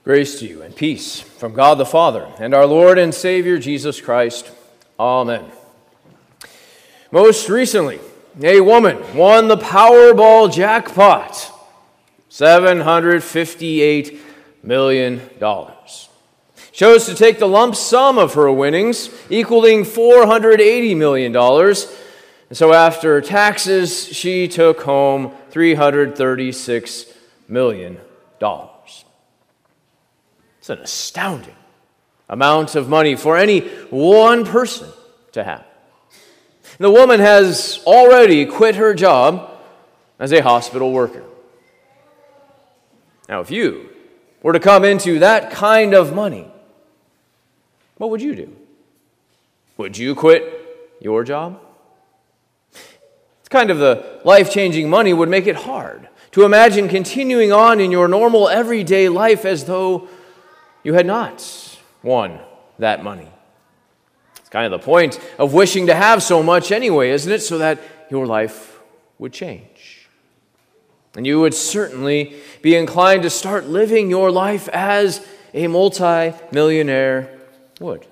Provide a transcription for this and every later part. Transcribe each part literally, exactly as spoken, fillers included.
Grace to you and peace from God the Father and our Lord and Savior Jesus Christ. Amen. Most recently, a woman won the Powerball jackpot, seven hundred fifty-eight million dollars. Chose to take the lump sum of her winnings, equaling four hundred eighty million dollars. And so after taxes, she took home three hundred thirty-six million dollars. It's an astounding amount of money for any one person to have. The woman has already quit her job as a hospital worker. Now, if you were to come into that kind of money, what would you do? Would you quit your job? It's kind of the life-changing money would make it hard to imagine continuing on in your normal everyday life as though you had not won that money. It's kind of the point of wishing to have so much anyway, isn't it? So that your life would change. And you would certainly be inclined to start living your life as a multi-millionaire would.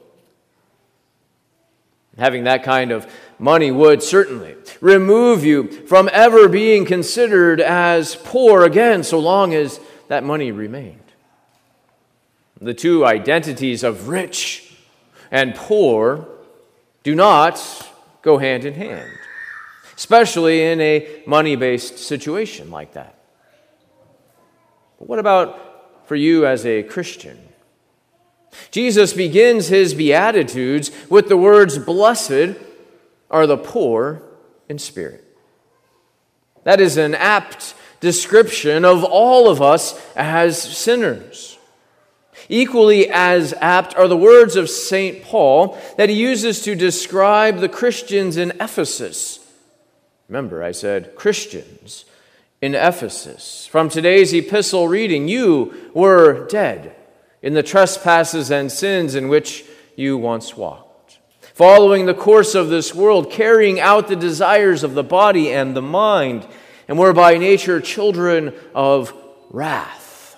Having that kind of money would certainly remove you from ever being considered as poor again, so long as that money remained. The two identities of rich and poor do not go hand in hand, especially in a money-based situation like that. But what about for you as a Christian? Jesus begins his Beatitudes with the words, "Blessed are the poor in spirit." That is an apt description of all of us as sinners. Equally as apt are the words of Saint Paul that he uses to describe the Christians in Ephesus. Remember, I said Christians in Ephesus. From today's epistle reading, you were dead in the trespasses and sins in which you once walked, following the course of this world, carrying out the desires of the body and the mind, and were by nature children of wrath.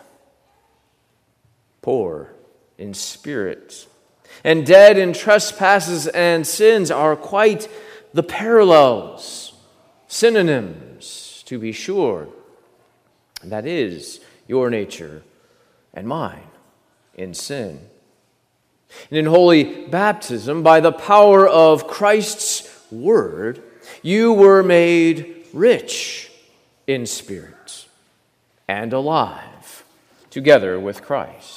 Poor in spirit and dead in trespasses and sins are quite the parallels, synonyms, to be sure. That is your nature and mine in sin. And in holy baptism, by the power of Christ's word, you were made rich in spirit and alive together with Christ.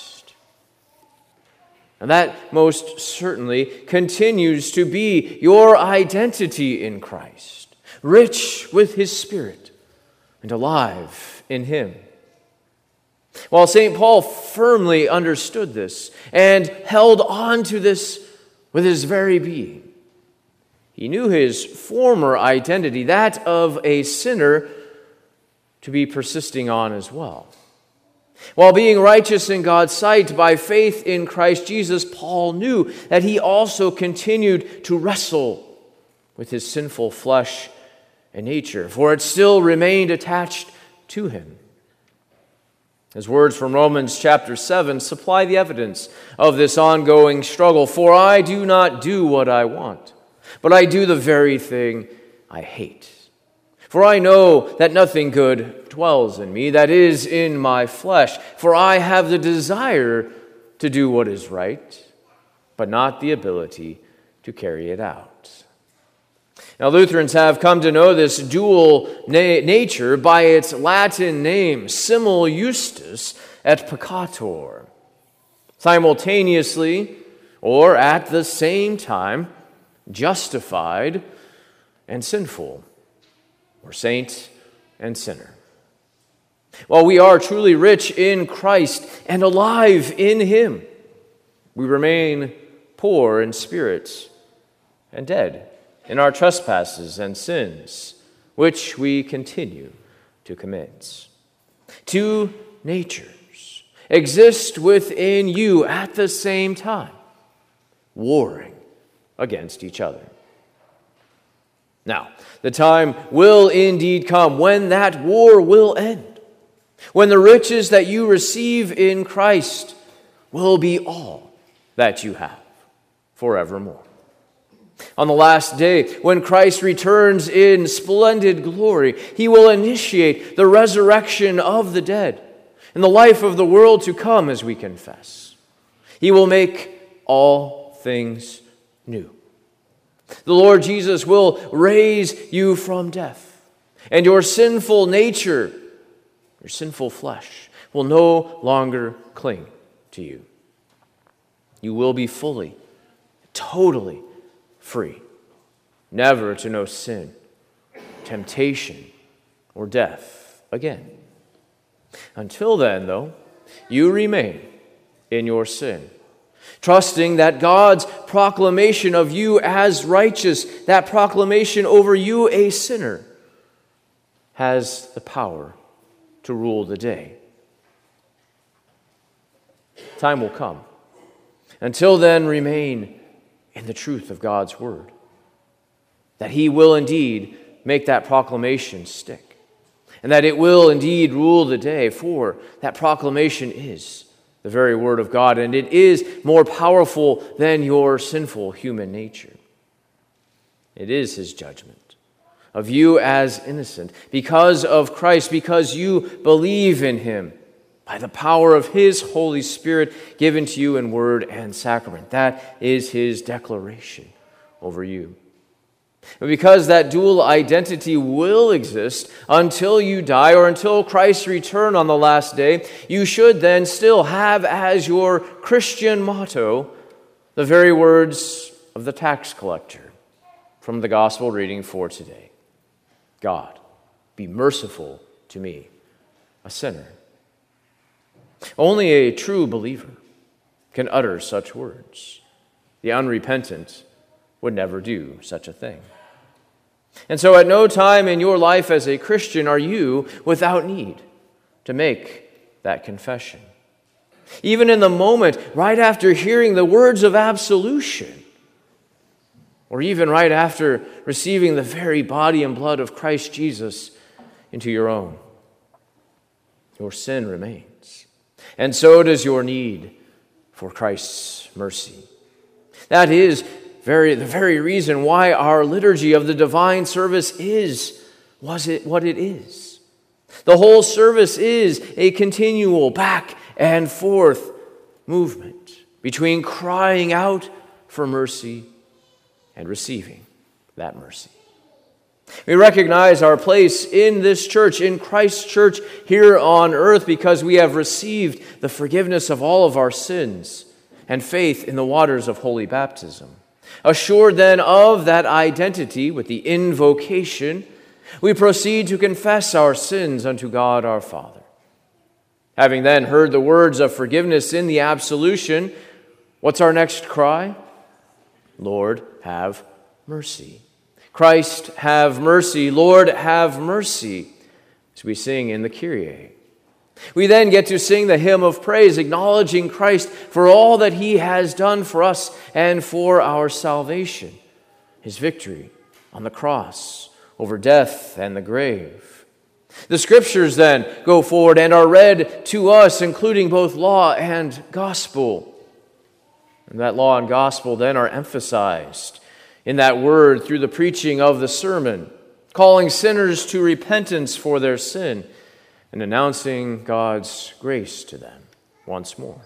And that most certainly continues to be your identity in Christ, rich with his Spirit and alive in him. While Saint Paul firmly understood this and held on to this with his very being, he knew his former identity, that of a sinner, to be persisting on as well. While being righteous in God's sight by faith in Christ Jesus, Paul knew that he also continued to wrestle with his sinful flesh and nature, for it still remained attached to him. His words from Romans chapter seven supply the evidence of this ongoing struggle. "For I do not do what I want, but I do the very thing I hate. For I know that nothing good dwells in me, that is, in my flesh. For I have the desire to do what is right, but not the ability to carry it out." Now, Lutherans have come to know this dual na- nature by its Latin name, simul justus et peccator. Simultaneously, or at the same time, justified and sinful, or saint and sinner. While we are truly rich in Christ and alive in him, we remain poor in spirit and dead in our trespasses and sins, which we continue to commit. Two natures exist within you at the same time, warring against each other. Now, the time will indeed come when that war will end, when the riches that you receive in Christ will be all that you have forevermore. On the last day, when Christ returns in splendid glory, he will initiate the resurrection of the dead and the life of the world to come, as we confess. He will make all things new. The Lord Jesus will raise you from death, and your sinful nature, your sinful flesh, will no longer cling to you. You will be fully, totally free, never to know sin, temptation, or death again. Until then, though, you remain in your sin, trusting that God's proclamation of you as righteous, that proclamation over you a sinner, has the power to rule the day. Time will come. Until then, remain in the truth of God's word, that he will indeed make that proclamation stick, and that it will indeed rule the day, for that proclamation is the very word of God, and it is more powerful than your sinful human nature. It is his judgment of you as innocent because of Christ, because you believe in him by the power of his Holy Spirit given to you in word and sacrament. That is his declaration over you. But because that dual identity will exist until you die or until Christ's return on the last day, you should then still have as your Christian motto the very words of the tax collector from the gospel reading for today. God, be merciful to me, a sinner. Only a true believer can utter such words. The unrepentant would never do such a thing. And so at no time in your life as a Christian are you without need to make that confession. Even in the moment right after hearing the words of absolution, or even right after receiving the very body and blood of Christ Jesus into your own, your sin remains. And so does your need for Christ's mercy. That is very the very reason why our liturgy of the divine service is was it what it is. The whole service is a continual back and forth movement between crying out for mercy and receiving that mercy. We recognize our place in this church, in Christ's church here on earth, because we have received the forgiveness of all of our sins and faith in the waters of holy baptism. Assured then of that identity with the invocation, we proceed to confess our sins unto God our Father. Having then heard the words of forgiveness in the absolution, what's our next cry? Lord, have mercy. Christ, have mercy. Lord, have mercy, as we sing in the Kyrie. We then get to sing the hymn of praise, acknowledging Christ for all that he has done for us and for our salvation, his victory on the cross over death and the grave. The scriptures then go forward and are read to us, including both law and gospel. And that law and gospel then are emphasized in that word through the preaching of the sermon, calling sinners to repentance for their sin and announcing God's grace to them once more.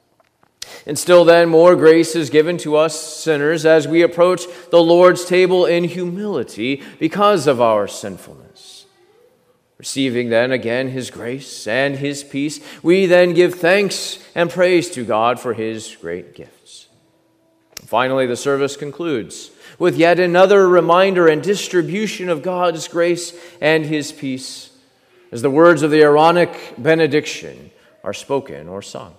And still then, more grace is given to us sinners as we approach the Lord's table in humility because of our sinfulness. Receiving then again his grace and his peace, we then give thanks and praise to God for his great gifts. Finally, the service concludes with yet another reminder and distribution of God's grace and his peace as the words of the Aaronic benediction are spoken or sung.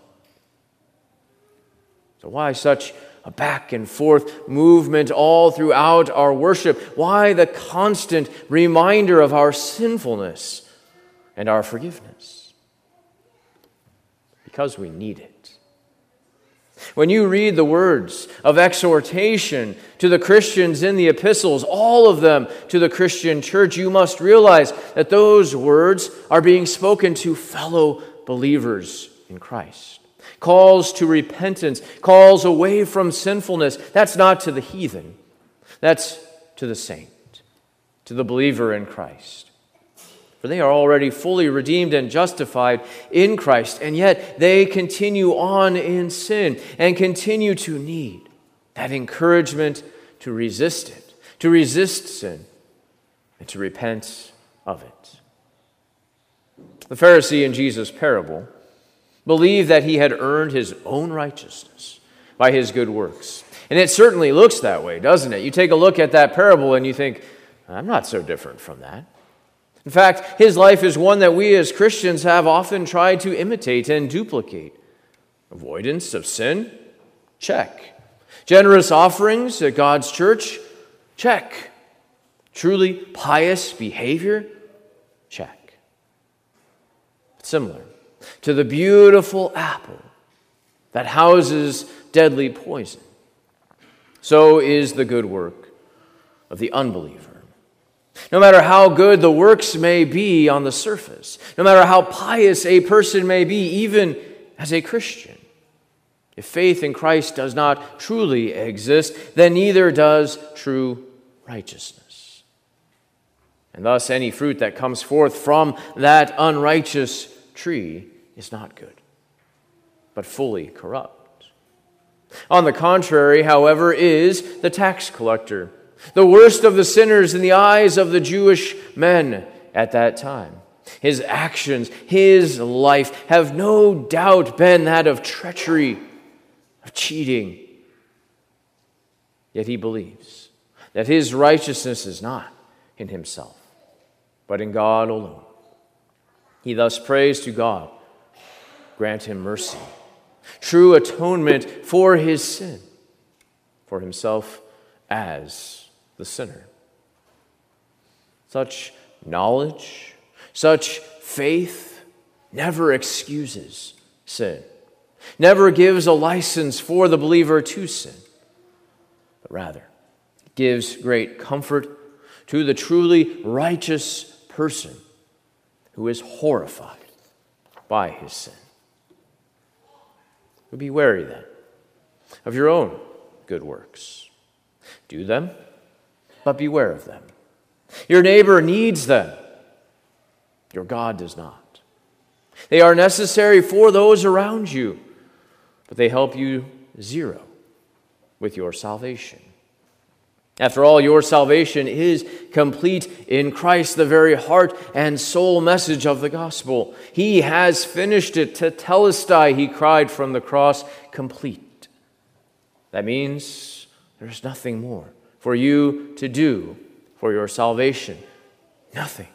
So why such a back and forth movement all throughout our worship? Why the constant reminder of our sinfulness and our forgiveness? Because we need it. When you read the words of exhortation to the Christians in the epistles, all of them to the Christian church, you must realize that those words are being spoken to fellow believers in Christ. Calls to repentance, calls away from sinfulness. That's not to the heathen. That's to the saint, to the believer in Christ. For they are already fully redeemed and justified in Christ, and yet they continue on in sin and continue to need that encouragement to resist it, to resist sin, and to repent of it. The Pharisee in Jesus' parable believed that he had earned his own righteousness by his good works. And it certainly looks that way, doesn't it? You take a look at that parable and you think, I'm not so different from that. In fact, his life is one that we as Christians have often tried to imitate and duplicate. Avoidance of sin? Check. Generous offerings at God's church? Check. Truly pious behavior? Check. Similar to the beautiful apple that houses deadly poison, so is the good work of the unbeliever. No matter how good the works may be on the surface, no matter how pious a person may be, even as a Christian, if faith in Christ does not truly exist, then neither does true righteousness. And thus, any fruit that comes forth from that unrighteous tree is not good, but fully corrupt. On the contrary, however, is the tax collector, the worst of the sinners in the eyes of the Jewish men at that time. His actions, his life have no doubt been that of treachery, of cheating. Yet he believes that his righteousness is not in himself, but in God alone. He thus prays to God, grant him mercy, true atonement for his sin, for himself as the sinner. Such knowledge, such faith never excuses sin, never gives a license for the believer to sin, but rather gives great comfort to the truly righteous person who is horrified by his sin. But be wary then of your own good works. Do them, but beware of them. Your neighbor needs them. Your God does not. They are necessary for those around you, but they help you zero with your salvation. After all, your salvation is complete in Christ, the very heart and soul message of the gospel. He has finished it. Tetelestai, he cried from the cross, complete. That means there's nothing more for you to do for your salvation. Nothing.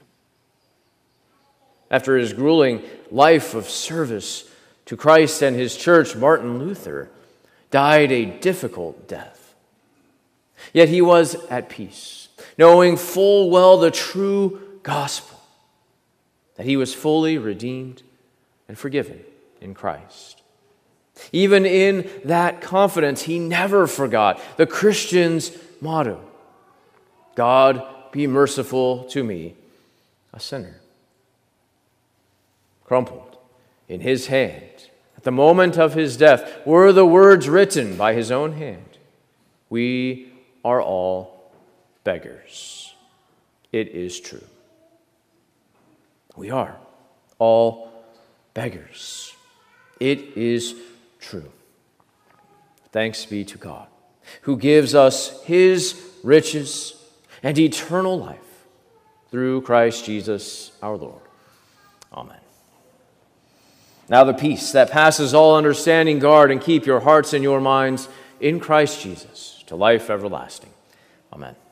After his grueling life of service to Christ and his church, Martin Luther died a difficult death. Yet he was at peace, knowing full well the true gospel, that he was fully redeemed and forgiven in Christ. Even in that confidence, he never forgot the Christian's motto, God be merciful to me, a sinner. Crumpled in his hand at the moment of his death were the words written by his own hand, we are all beggars. It is true. We are all beggars. It is true. Thanks be to God, who gives us his riches and eternal life through Christ Jesus our Lord. Amen. Now the peace that passes all understanding guard and keep your hearts and your minds in Christ Jesus to life everlasting. Amen.